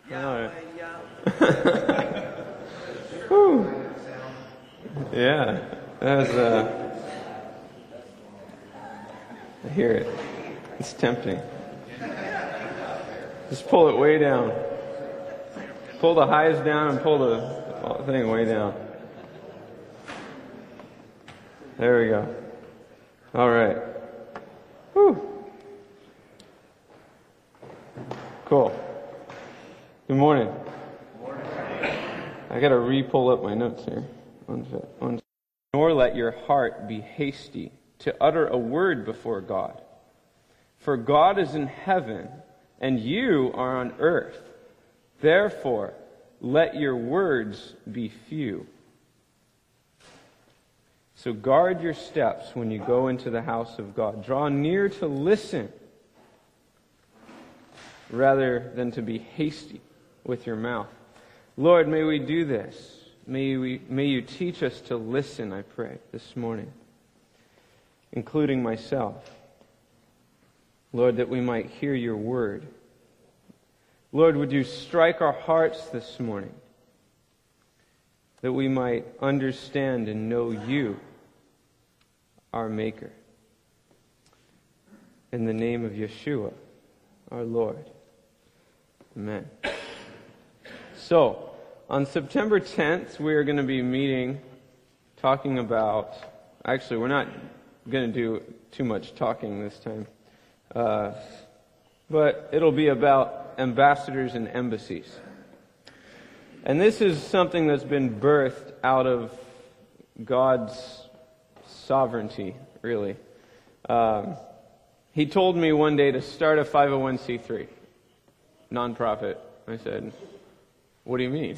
All right. Whew. Yeah, that was, I hear it. It's tempting. Just pull it way down. Pull the highs down and pull the thing way down. There we go. All right. Whew. Cool. Good morning. I got to re-pull up my notes here. Nor let your heart be hasty to utter a word before God. For God is in heaven, and you are on earth. Therefore, let your words be few. So guard your steps when you go into the house of God. Draw near to listen, rather than to be hasty with your mouth. Lord, may we do this. May you teach us to listen, I pray, this morning, including myself. Lord, that we might hear your word. Lord, would you strike our hearts this morning, that we might understand and know you, our Maker. In the name of Yeshua, our Lord. Amen. So, on September 10th, we are going to be meeting, talking about... Actually, we're not going to do too much talking this time. But it'll be about ambassadors and embassies. And this is something that's been birthed out of God's sovereignty, really. He told me one day to start a 501c3, nonprofit. I said, what do you mean?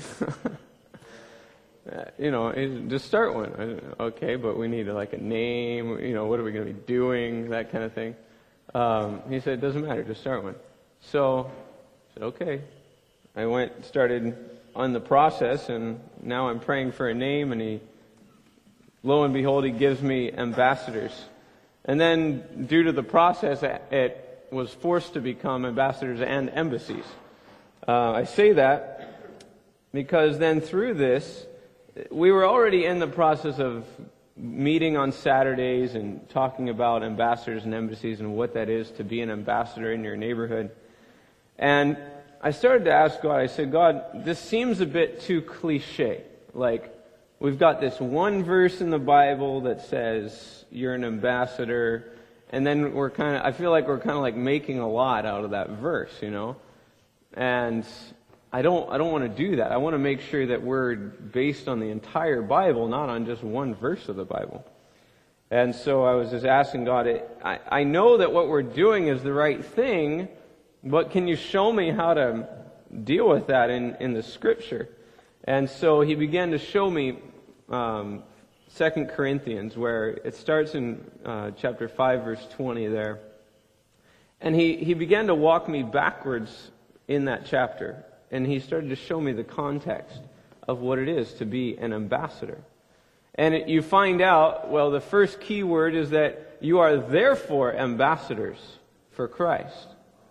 Just start one. Okay, but we need like a name, what are we going to be doing, that kind of thing. He said, it doesn't matter, just start one. So I said, okay. I started on the process, and now I'm praying for a name, and lo and behold, he gives me ambassadors. And then, due to the process, it was forced to become ambassadors and embassies. I say that because then through this, we were already in the process of meeting on Saturdays and talking about ambassadors and embassies and what that is to be an ambassador in your neighborhood. And I started to ask God, I said, God, this seems a bit too cliche. Like, we've got this one verse in the Bible that says you're an ambassador, and then I feel like we're kind of like making a lot out of that verse, And I don't want to do that. I want to make sure that we're based on the entire Bible, not on just one verse of the Bible. And so I was just asking God, I know that what we're doing is the right thing, but can you show me how to deal with that in the Scripture? And so he began to show me 2 Corinthians, where it starts in chapter 5, verse 20 there. And he began to walk me backwards in that chapter. And he started to show me the context of what it is to be an ambassador. And you find out, well, the first key word is that you are therefore ambassadors for Christ.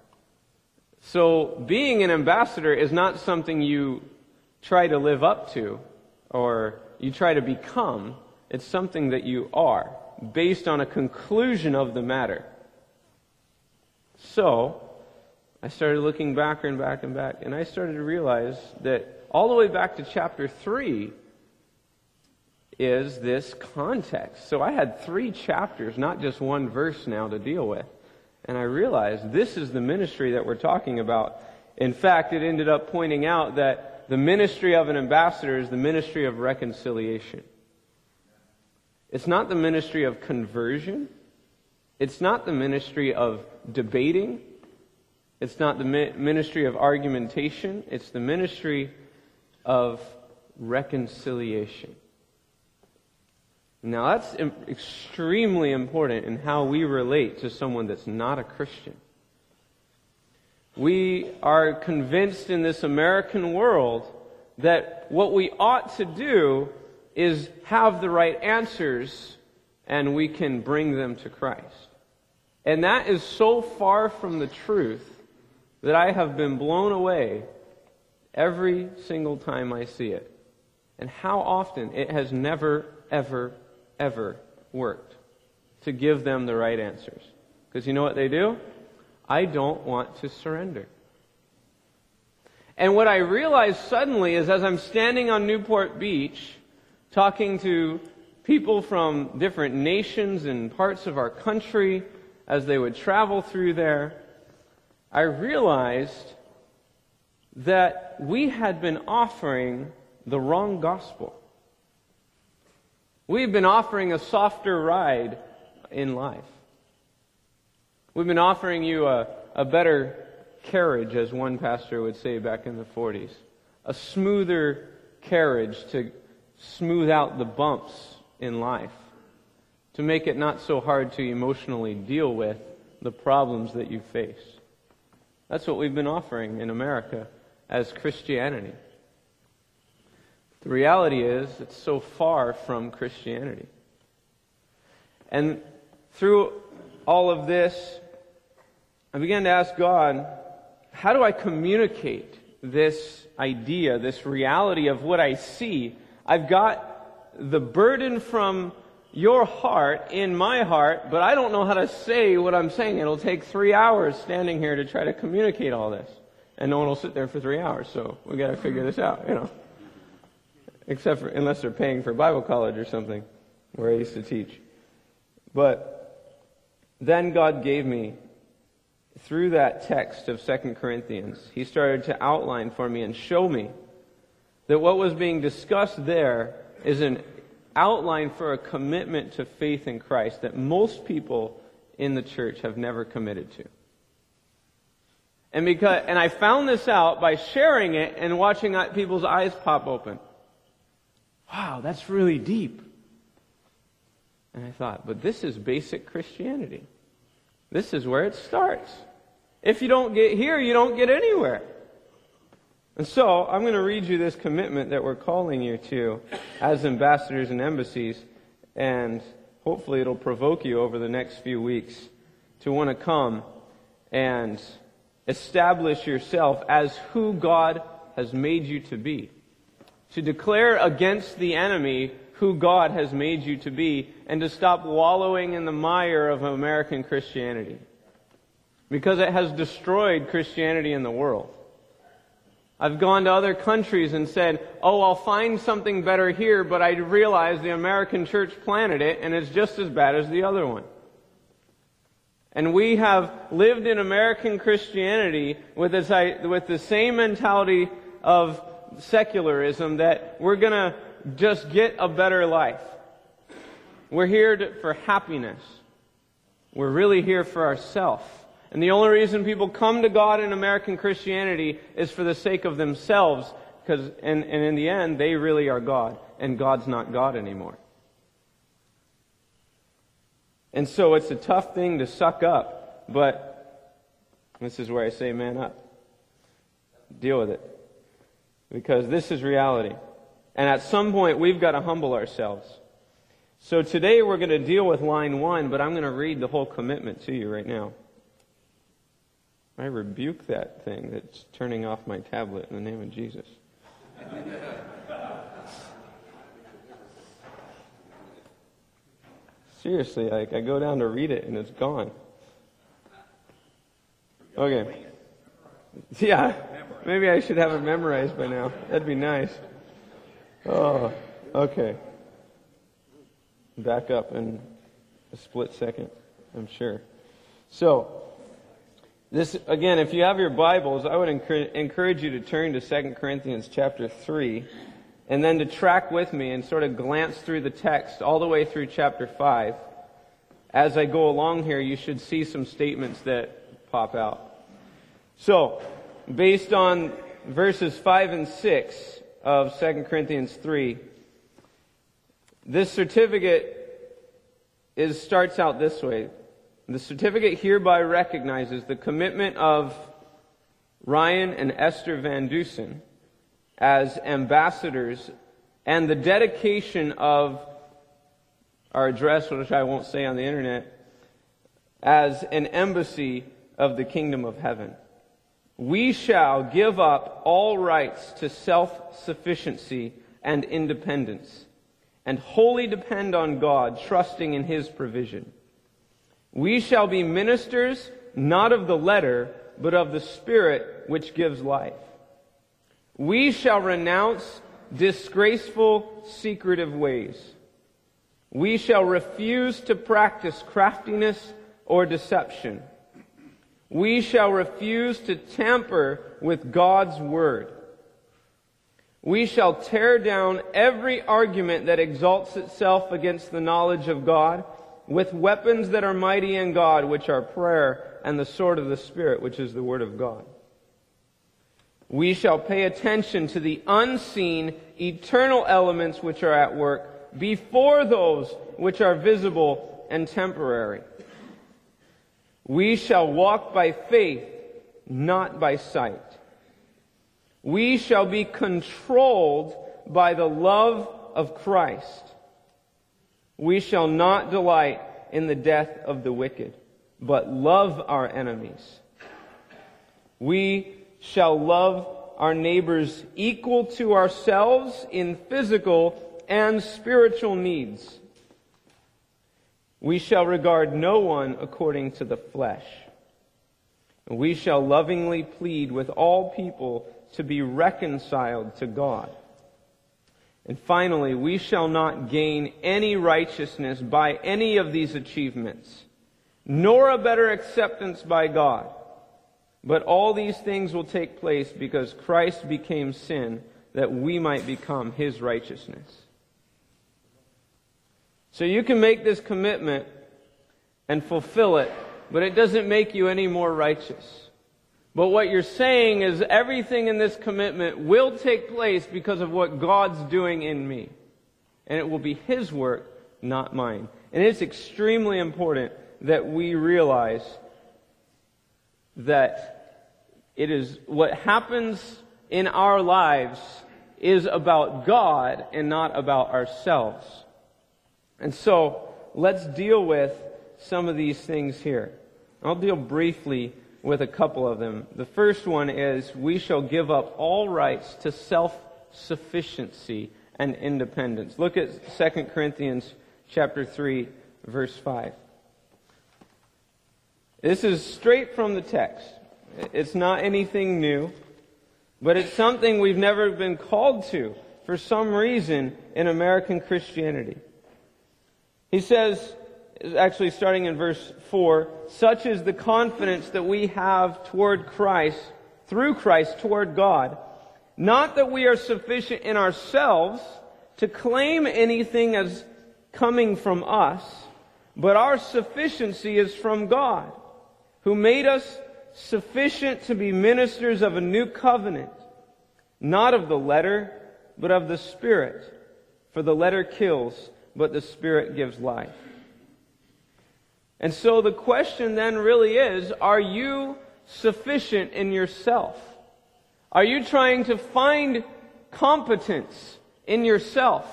So being an ambassador is not something you try to live up to or you try to become. It's something that you are, based on a conclusion of the matter. So I started looking back and back and back, and I started to realize that all the way back to chapter 3 is this context. So I had 3 chapters, not just one verse now to deal with. And I realized this is the ministry that we're talking about. In fact, it ended up pointing out that the ministry of an ambassador is the ministry of reconciliation. It's not the ministry of conversion. It's not the ministry of debating. It's not the ministry of argumentation. It's the ministry of reconciliation. Now that's extremely important in how we relate to someone that's not a Christian. We are convinced in this American world that what we ought to do is have the right answers and we can bring them to Christ. And that is so far from the truth that I have been blown away every single time I see it. And how often it has never, ever, ever worked to give them the right answers. Because you know what they do? I don't want to surrender. And what I realized suddenly is as I'm standing on Newport Beach, talking to people from different nations and parts of our country as they would travel through there, I realized that we had been offering the wrong gospel. We've been offering a softer ride in life. We've been offering you a better carriage, as one pastor would say back in the 40s. A smoother carriage to smooth out the bumps in life. To make it not so hard to emotionally deal with the problems that you face. That's what we've been offering in America as Christianity. The reality is, it's so far from Christianity. And through all of this, I began to ask God, how do I communicate this idea, this reality of what I see? I've got the burden from your heart in my heart, but I don't know how to say what I'm saying. It'll take 3 hours standing here to try to communicate all this. And no one will sit there for 3 hours, so we got to figure this out, Except for, unless they're paying for Bible college or something, where I used to teach. But then God gave me, through that text of 2 Corinthians, He started to outline for me and show me that what was being discussed there is an outline for a commitment to faith in Christ that most people in the church have never committed to. And I found this out by sharing it and watching people's eyes pop open. Wow, that's really deep. And I thought, but this is basic Christianity. This is where it starts. If you don't get here, you don't get anywhere. And so, I'm going to read you this commitment that we're calling you to as ambassadors and embassies, and hopefully it'll provoke you over the next few weeks to want to come and establish yourself as who God has made you to be. To declare against the enemy who God has made you to be, and to stop wallowing in the mire of American Christianity. Because it has destroyed Christianity in the world. I've gone to other countries and said, I'll find something better here, but I realize the American church planted it, and it's just as bad as the other one. And we have lived in American Christianity with the same mentality of secularism, that we're going to just get a better life. We're here for happiness. We're really here for ourselves. And the only reason people come to God in American Christianity is for the sake of themselves, because and in the end, they really are God, and God's not God anymore. And so it's a tough thing to suck up, but this is where I say man up. Deal with it. Because this is reality. And at some point, we've got to humble ourselves. So today we're going to deal with line 1, but I'm going to read the whole commitment to you right now. I rebuke that thing that's turning off my tablet in the name of Jesus. Seriously, I go down to read it and it's gone. Okay. Yeah, maybe I should have it memorized by now. That'd be nice. Oh, okay. Back up in a split second, I'm sure. So, this, again, if you have your Bibles, I would encourage you to turn to 2 Corinthians chapter 3, and then to track with me and sort of glance through the text all the way through chapter 5. As I go along here, you should see some statements that pop out. So, based on verses 5 and 6 of 2 Corinthians 3, this certificate starts out this way. The certificate hereby recognizes the commitment of Ryan and Esther Van Dusen as ambassadors and the dedication of our address, which I won't say on the internet, as an embassy of the kingdom of heaven. we shall give up all rights to self-sufficiency and independence, and wholly depend on God, trusting in His provision. We shall be ministers not of the letter, but of the Spirit which gives life. We shall renounce disgraceful, secretive ways. We shall refuse to practice craftiness or deception. We shall refuse to tamper with God's word. We shall tear down every argument that exalts itself against the knowledge of God, with weapons that are mighty in God, which are prayer and the sword of the Spirit, which is the word of God. We shall pay attention to the unseen, eternal elements which are at work before those which are visible and temporary. We shall walk by faith, not by sight. We shall be controlled by the love of Christ. We shall not delight in the death of the wicked, but love our enemies. We shall love our neighbors equal to ourselves in physical and spiritual needs. We shall regard no one according to the flesh. We shall lovingly plead with all people to be reconciled to God. And finally, we shall not gain any righteousness by any of these achievements, nor a better acceptance by God. But all these things will take place because Christ became sin, that we might become His righteousness. So you can make this commitment and fulfill it, but it doesn't make you any more righteous. But what you're saying is everything in this commitment will take place because of what God's doing in me. And it will be His work, not mine. And it's extremely important that we realize that it is what happens in our lives is about God and not about ourselves. And so, let's deal with some of these things here. I'll deal briefly with a couple of them. The first one is, we shall give up all rights to self-sufficiency and independence. Look at 2 Corinthians chapter 3, verse 5. This is straight from the text. It's not anything new, but it's something we've never been called to for some reason in American Christianity. He says, actually starting in verse 4, such is the confidence that we have toward Christ, through Christ toward God, not that we are sufficient in ourselves to claim anything as coming from us, but our sufficiency is from God, who made us sufficient to be ministers of a new covenant, not of the letter, but of the Spirit. For the letter kills, but the Spirit gives life. And so the question then really is, are you sufficient in yourself? Are you trying to find competence in yourself?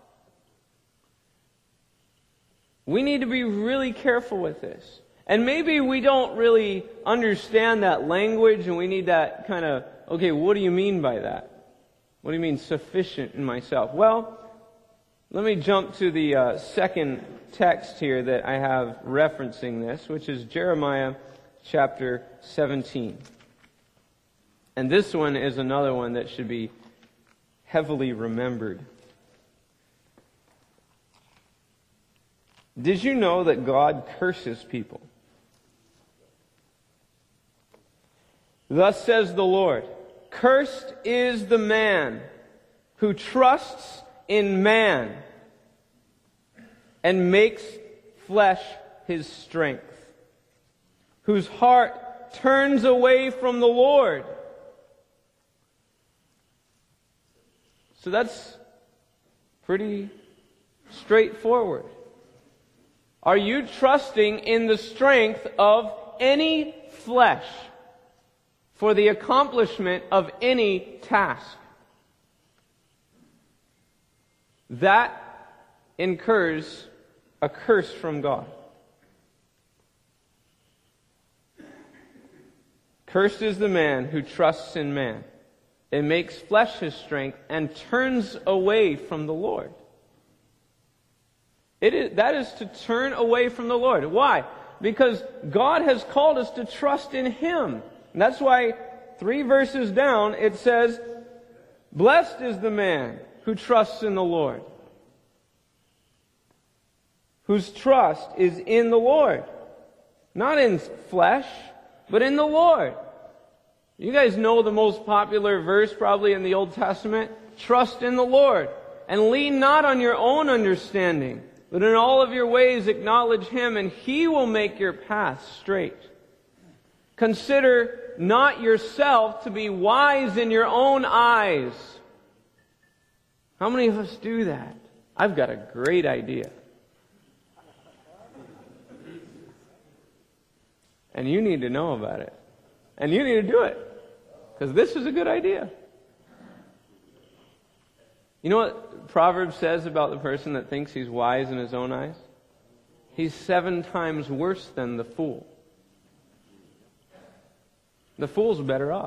We need to be really careful with this. And maybe we don't really understand that language, and we need that kind of, okay, what do you mean by that? What do you mean sufficient in myself? Well, let me jump to the second text here that I have referencing this, which is Jeremiah chapter 17. And this one is another one that should be heavily remembered. Did you know that God curses people? Thus says the Lord, cursed is the man who trusts in man and makes flesh his strength, whose heart turns away from the Lord. So that's pretty straightforward. Are you trusting in the strength of any flesh for the accomplishment of any task? That incurs a curse from God. Cursed is the man who trusts in man. It makes flesh his strength and turns away from the Lord. That is to turn away from the Lord. Why? Because God has called us to trust in Him. And that's why 3 verses down it says, blessed is the man who trusts in the Lord, whose trust is in the Lord. Not in flesh, but in the Lord. You guys know the most popular verse probably in the Old Testament. Trust in the Lord, and lean not on your own understanding, but in all of your ways acknowledge Him, and He will make your path straight. Consider not yourself to be wise in your own eyes. How many of us do that? I've got a great idea. And you need to know about it. And you need to do it. Because this is a good idea. You know what Proverbs says about the person that thinks he's wise in his own eyes? He's 7 times worse than the fool. The fool's better off.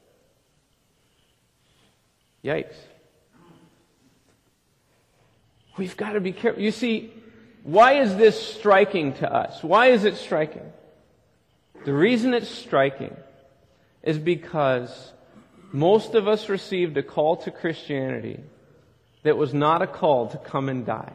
Yikes. We've got to be careful. You see, why is this striking to us? Why is it striking? The reason it's striking is because most of us received a call to Christianity that was not a call to come and die.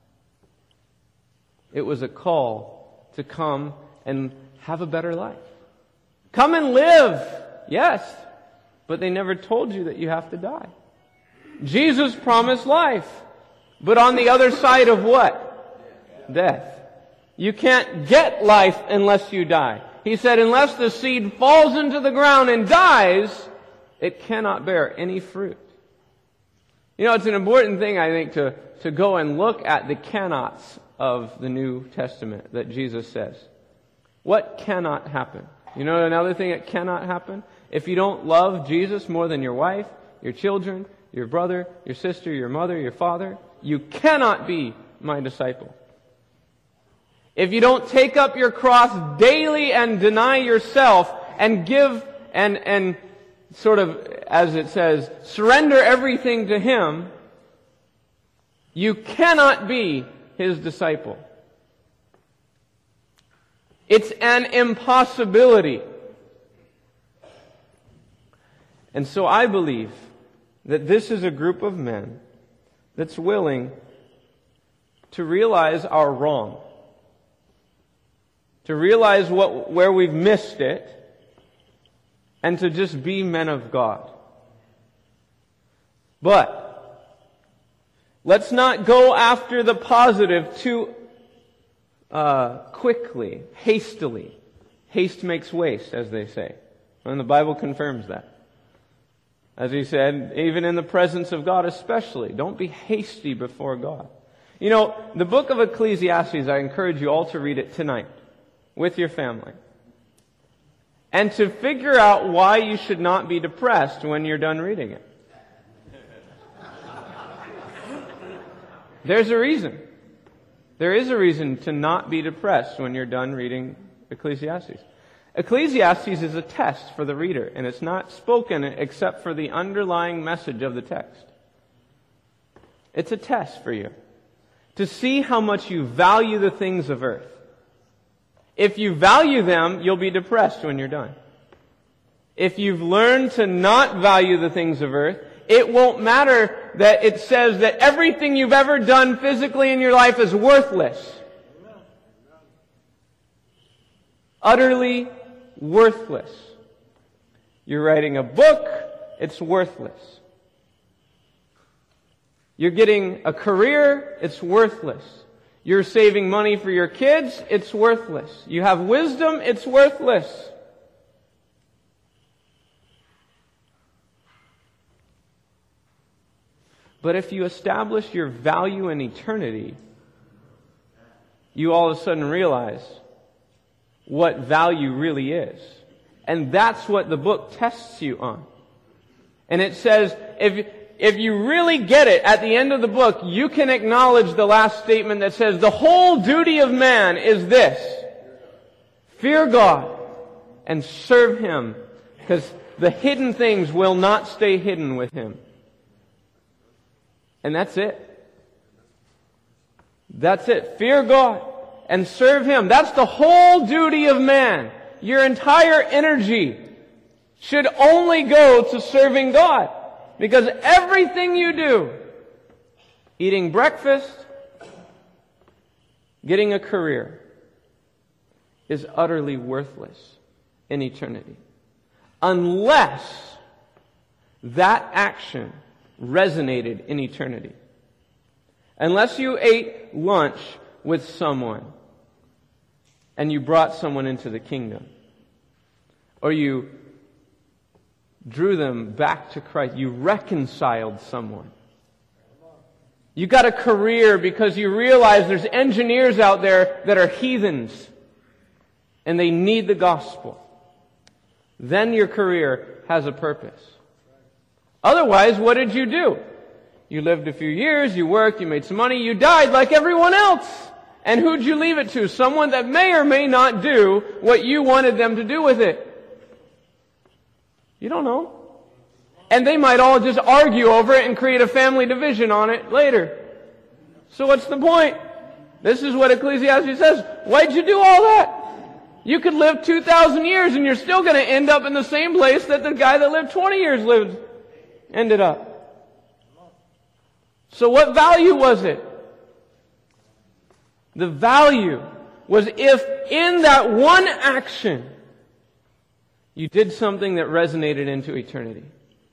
It was a call to come and have a better life. Come and live, yes, but they never told you that you have to die. Jesus promised life, but on the other side of what? Death. You can't get life unless you die. He said, unless the seed falls into the ground and dies, it cannot bear any fruit. You know, it's an important thing, I think, to go and look at the cannots of the New Testament that Jesus says. What cannot happen? You know another thing that cannot happen? If you don't love Jesus more than your wife, your children, your brother, your sister, your mother, your father, you cannot be my disciple. If you don't take up your cross daily and deny yourself and give and sort of, as it says, surrender everything to Him, you cannot be His disciple. It's an impossibility. And so I believe that this is a group of men that's willing to realize our wrong, to realize where we've missed it, and to just be men of God. But let's not go after the positive too quickly, hastily. Haste makes waste, as they say. And the Bible confirms that. As He said, even in the presence of God especially, don't be hasty before God. You know, the book of Ecclesiastes, I encourage you all to read it tonight with your family. And to figure out why you should not be depressed when you're done reading it. There's a reason. There is a reason to not be depressed when you're done reading Ecclesiastes. Ecclesiastes is a test for the reader, and it's not spoken except for the underlying message of the text. It's a test for you to see how much you value the things of earth. If you value them, you'll be depressed when you're done. If you've learned to not value the things of earth, it won't matter that it says that everything you've ever done physically in your life is worthless. Utterly worthless. You're writing a book, it's worthless. You're getting a career, it's worthless. You're saving money for your kids, it's worthless. You have wisdom, it's worthless. But if you establish your value in eternity, you all of a sudden realize what value really is. And that's what the book tests you on. And it says, if you really get it at the end of the book, you can acknowledge the last statement that says, the whole duty of man is this: fear God and serve Him Because the hidden things will not stay hidden with Him. And that's it. That's it. Fear God and serve Him. That's the whole duty of man. Your entire energy should only go to serving God. Because everything you do, eating breakfast, getting a career, is utterly worthless in eternity. Unless that action resonated in eternity. Unless you ate lunch with someone and you brought someone into the kingdom, or you drew them back to Christ, you reconciled someone. You got a career because you realize there's engineers out there that are heathens and they need the gospel. Then your career has a purpose. Otherwise, what did you do? You lived a few years, you worked, you made some money, you died like everyone else. And who'd you leave it to? Someone that may or may not do what you wanted them to do with it. You don't know. And they might all just argue over it and create a family division on it later. So what's the point? This is what Ecclesiastes says. Why'd you do all that? You could live 2,000 years and you're still going to end up in the same place that the guy that lived 20 years ended up. So what value was it? The value was if in that one action you did something that resonated into eternity.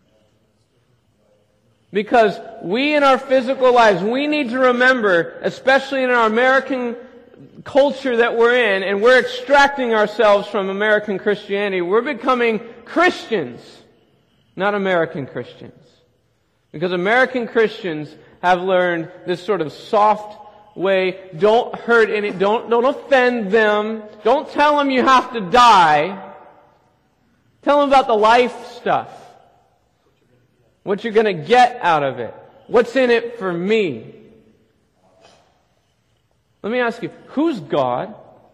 Because we in our physical lives, we need to remember, especially in our American culture that we're in, and we're extracting ourselves from American Christianity, we're becoming Christians, not American Christians. Because American Christians have learned this sort of soft way, don't hurt any, don't offend them, don't tell them you have to die. Tell them about the life stuff. What you're going to get out of it. What's in it for me? Let me ask you, who's God?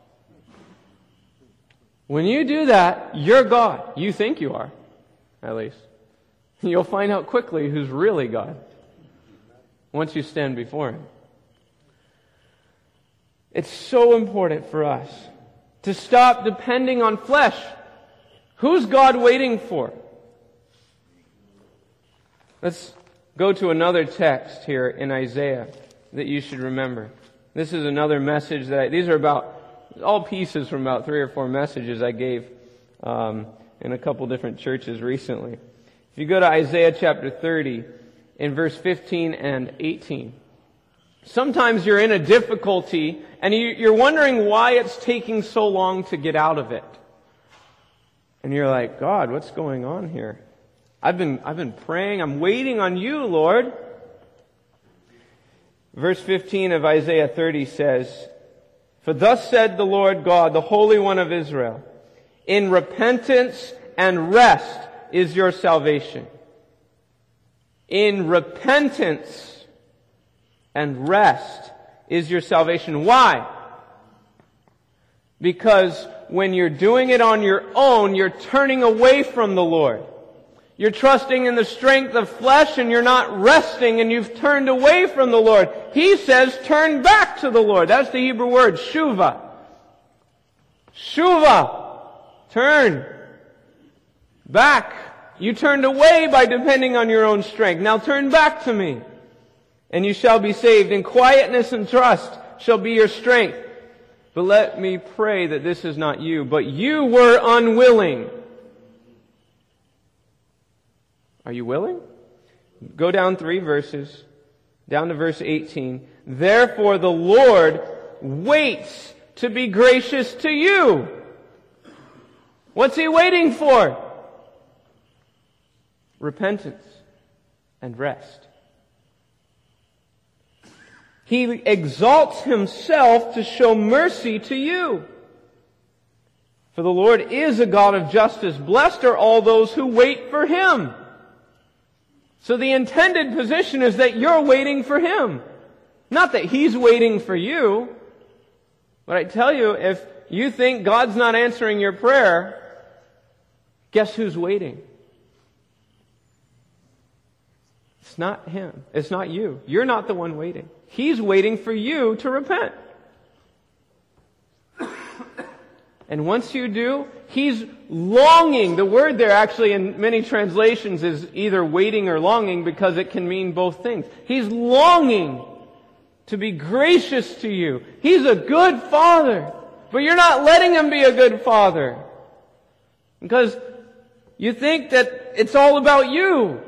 When you do that, you're God. You think you are, at least. You'll find out quickly who's really God once you stand before Him. It's so important for us to stop depending on flesh. Who's God waiting for? Let's go to another text here in Isaiah that you should remember. This is another message these are about, all pieces from about 3 or 4 messages I gave in a couple different churches recently. If you go to Isaiah chapter 30, in verse 15 and 18. Sometimes you're in a difficulty and you're wondering why it's taking so long to get out of it. And you're like, God, what's going on here? I've been praying, I'm waiting on you, Lord. Verse 15 of Isaiah 30 says, For thus said the Lord God, the Holy One of Israel, in repentance and rest is your salvation. In repentance and rest is your salvation. Why? Because when you're doing it on your own, you're turning away from the Lord. You're trusting in the strength of flesh and you're not resting and you've turned away from the Lord. He says, turn back to the Lord. That's the Hebrew word, shuva. Shuva. Turn back. You turned away by depending on your own strength. Now turn back to me, and you shall be saved. In quietness and trust shall be your strength. But let me pray that this is not you, but you were unwilling. Are you willing? Go down 3 verses, down to verse 18. Therefore the Lord waits to be gracious to you. What's He waiting for? Repentance and rest. He exalts Himself to show mercy to you. For the Lord is a God of justice. Blessed are all those who wait for Him. So the intended position is that you're waiting for Him. Not that He's waiting for you. But I tell you, if you think God's not answering your prayer, Guess who's waiting? It's not him. It's not you. You're not the one waiting. He's waiting for you to repent. And once you do, He's longing. The word there actually in many translations is either waiting or longing because it can mean both things. He's longing to be gracious to you. He's a good Father. But you're not letting Him be a good Father. Because you think that it's all about you.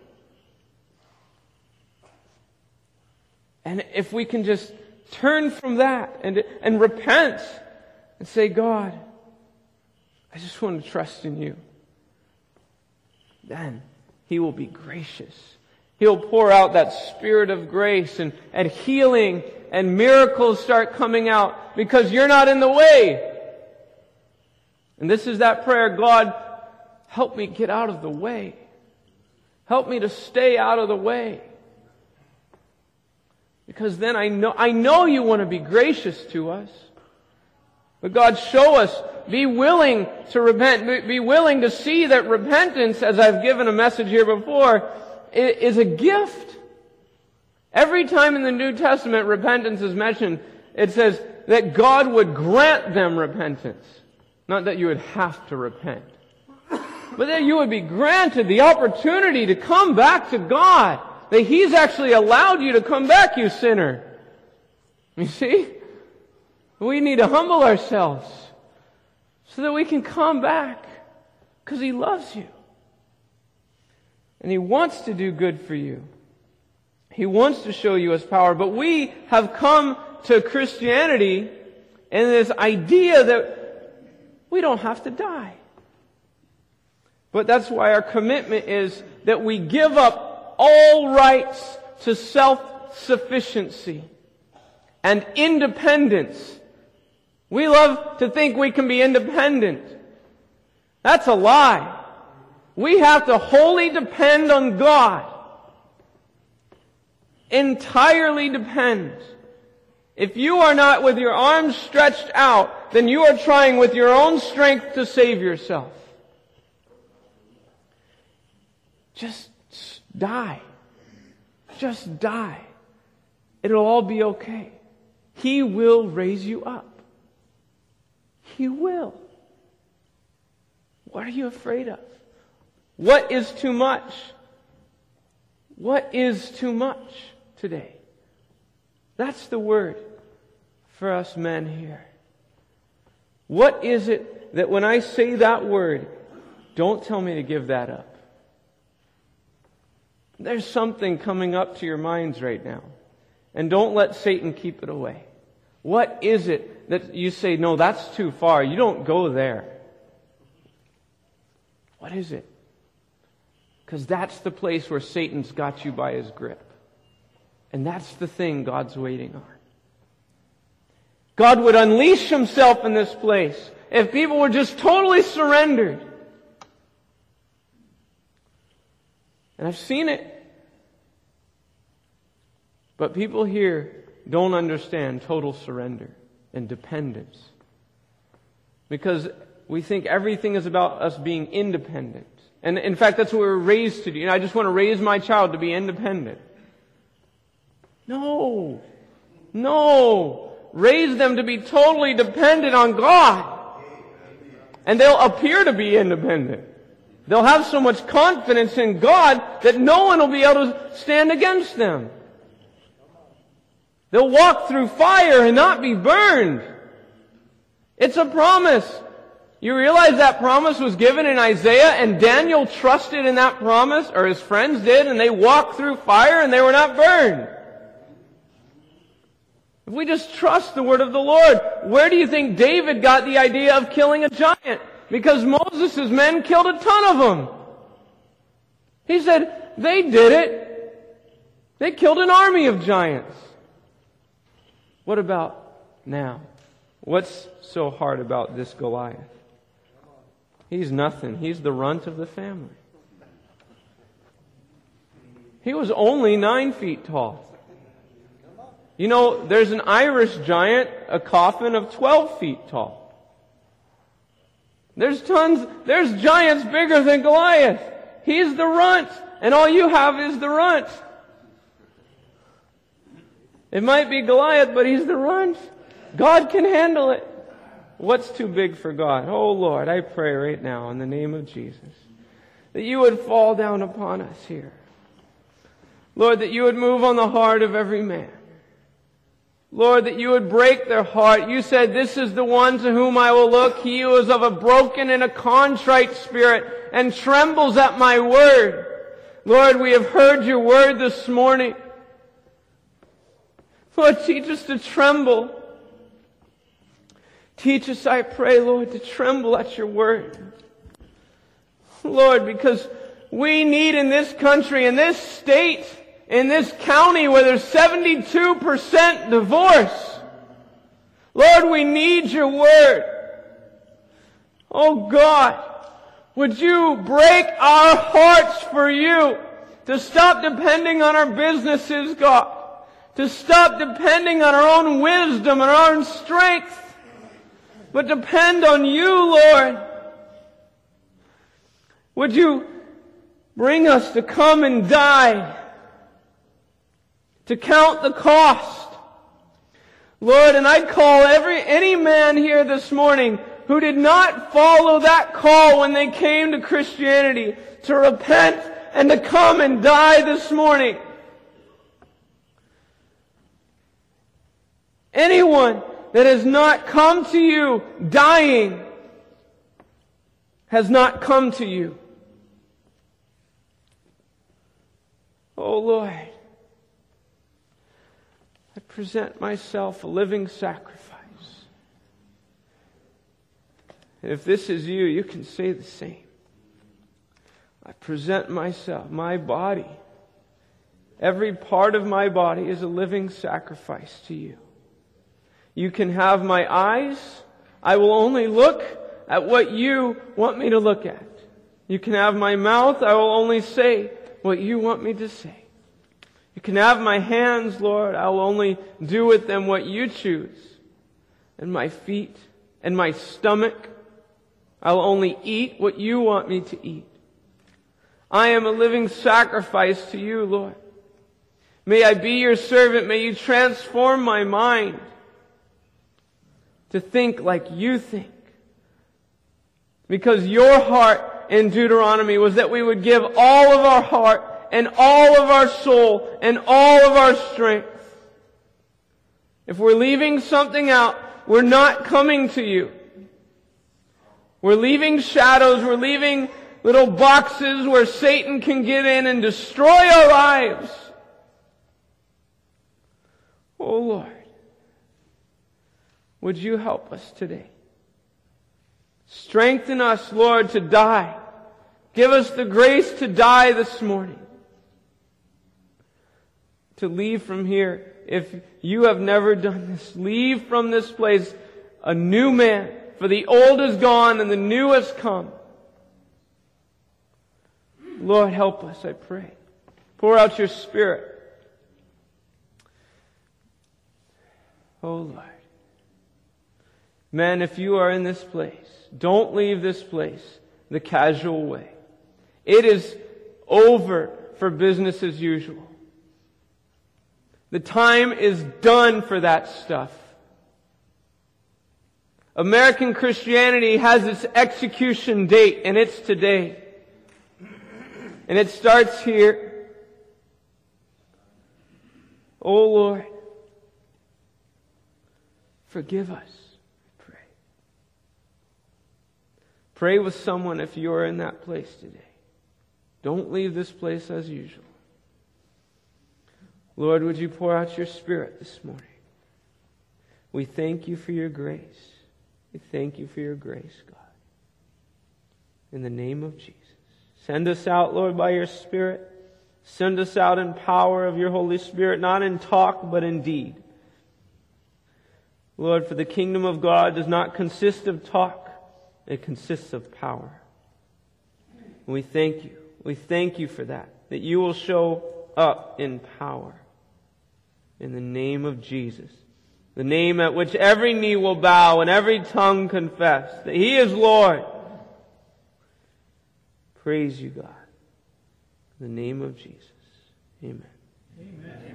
And if we can just turn from that and repent and say, God, I just want to trust in you, then He will be gracious. He'll pour out that Spirit of grace and healing and miracles start coming out because you're not in the way. And this is that prayer, God, help me get out of the way. Help me to stay out of the way. Because then I know you want to be gracious to us. But God, show us, be willing to repent, be willing to see that repentance, as I've given a message here before, is a gift. Every time in the New Testament repentance is mentioned, it says that God would grant them repentance. Not that you would have to repent. But that you would be granted the opportunity to come back to God. That He's actually allowed you to come back, you sinner. You see? We need to humble ourselves so that we can come back because He loves you. And He wants to do good for you. He wants to show you His power. But we have come to Christianity and this idea that we don't have to die. But that's why our commitment is that we give up all rights to self-sufficiency and independence. We love to think we can be independent. That's a lie. We have to wholly depend on God. Entirely depend. If you are not with your arms stretched out, then you are trying with your own strength to save yourself. Just die. Just die. It'll all be okay. He will raise you up. He will. What are you afraid of? What is too much? What is too much today? That's the word for us men here. What is it that when I say that word, don't tell me to give that up? There's something coming up to your minds right now. And don't let Satan keep it away. What is it that you say, no, that's too far. You don't go there. What is it? Because that's the place where Satan's got you by his grip. And that's the thing God's waiting on. God would unleash Himself in this place if people were just totally surrendered. And I've seen it. But people here don't understand total surrender and dependence. Because we think everything is about us being independent. And in fact, that's what we were raised to do. I just want to raise my child to be independent. No. No. Raise them to be totally dependent on God. And they'll appear to be independent. They'll have so much confidence in God that no one will be able to stand against them. They'll walk through fire and not be burned. It's a promise. You realize that promise was given in Isaiah, and Daniel trusted in that promise, or his friends did, and they walked through fire and they were not burned. If we just trust the word of the Lord, where do you think David got the idea of killing a giant? Because Moses' men killed a ton of them. He said, they did it. They killed an army of giants. What about now? What's so hard about this Goliath? He's nothing. He's the runt of the family. He was only 9 feet tall. You know, there's an Irish giant, a coffin of 12 feet tall. There's giants bigger than Goliath. He's the runt, and all you have is the runt. It might be Goliath, but he's the runt. God can handle it. What's too big for God? Oh Lord, I pray right now in the name of Jesus that you would fall down upon us here. Lord, that you would move on the heart of every man. Lord, that you would break their heart. You said, this is the one to whom I will look, he who is of a broken and a contrite spirit and trembles at my word. Lord, we have heard your word this morning. Lord, teach us to tremble. Teach us, I pray, Lord, to tremble at your word. Lord, because we need in this country, in this state, in this county where there's 72% divorce. Lord, we need your word. Oh God, would you break our hearts for you to stop depending on our businesses, God, to stop depending on our own wisdom and our own strength, but depend on you, Lord. Would you bring us to come and die, to count the cost? Lord, and I call any man here this morning who did not follow that call when they came to Christianity to repent and to come and die this morning. Anyone that has not come to you dying has not come to you. Oh Lord, I present myself a living sacrifice. And if this is you, you can say the same. I present myself, my body, every part of my body is a living sacrifice to you. You can have my eyes. I will only look at what you want me to look at. You can have my mouth. I will only say what you want me to say. You can have my hands, Lord. I will only do with them what you choose. And my feet and my stomach, I will only eat what you want me to eat. I am a living sacrifice to you, Lord. May I be your servant. May you transform my mind to think like you think. Because your heart in Deuteronomy was that we would give all of our heart and all of our soul and all of our strength. If we're leaving something out, we're not coming to you. We're leaving shadows, we're leaving little boxes where Satan can get in and destroy our lives. Oh Lord, would you help us today? Strengthen us, Lord, to die. Give us the grace to die this morning. To leave from here, if you have never done this, leave from this place a new man. For the old is gone and the new has come. Lord, help us, I pray. Pour out your Spirit. Oh Lord. Men, if you are in this place, don't leave this place the casual way. It is over for business as usual. The time is done for that stuff. American Christianity has its execution date, and it's today. And it starts here. Oh Lord, forgive us, I pray. Pray with someone if you are in that place today. Don't leave this place as usual. Lord, would you pour out your Spirit this morning? We thank you for your grace. We thank you for your grace, God. In the name of Jesus. Send us out, Lord, by your Spirit. Send us out in power of your Holy Spirit, not in talk, but in deed. Lord, for the kingdom of God does not consist of talk. It consists of power. And we thank you. We thank you for that you will show up in power. In the name of Jesus. The name at which every knee will bow and every tongue confess that He is Lord Praise you, God. In the name of Jesus. Amen. Amen.